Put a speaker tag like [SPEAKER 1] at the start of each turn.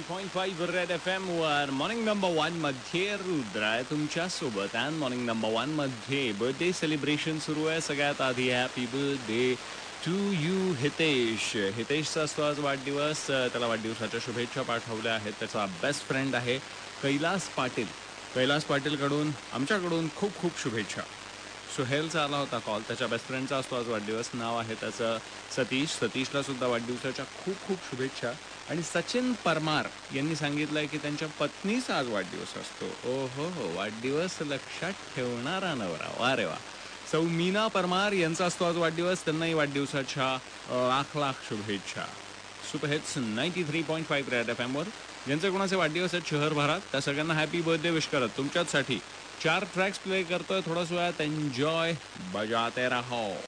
[SPEAKER 1] 93.5 red FM वर morning number 1 मध्ये रुद्र आहे तुमच्या सोबत. आणि मॉर्निंग नंबर 1 मध्ये बर्थडे सेलिब्रेशन सुरू आहे. सगळ्यात आधी happy birthday to you Hitesh. हितेशचा असतो आज वाढदिवस. त्याला वाढदिवसाच्या शुभेच्छा पाठवल्या आहेत. त्याचा बेस्ट फ्रेंड आहे कैलास पाटील. कैलास पाटीलकडून आमच्याकडून खूप खूप शुभेच्छा. सुहेलचा आला होता कॉल. त्याच्या बेस्ट फ्रेंडचा असतो आज वाढदिवस. नाव आहे त्याचं सतीश. सतीशला सुद्धा वाढदिवसाच्या खूप खूप शुभेच्छा. आणि सचिन परमार यांनी सांगितलंय की त्यांच्या पत्नीचा आज वाढदिवस असतो. ओ हो, वाढदिवस लक्षात ठेवणारा नवरा. वा रे वा. सौ मीना परमार यांचा असतो आज वाढदिवस. त्यांनाही वाढदिवसाच्या लाख लाख शुभेच्छा. सुपरहिट्स 93.5 रेड FM वर ज्यांचे कोणाचे वाढदिवस आहेत शहरभरात त्या सगळ्यांना हॅपी बर्थडे विश करत तुमच्याचसाठी 4 ट्रॅक्स प्ले करतोय. थोडासा वेळात एन्जॉय बजाते रहो.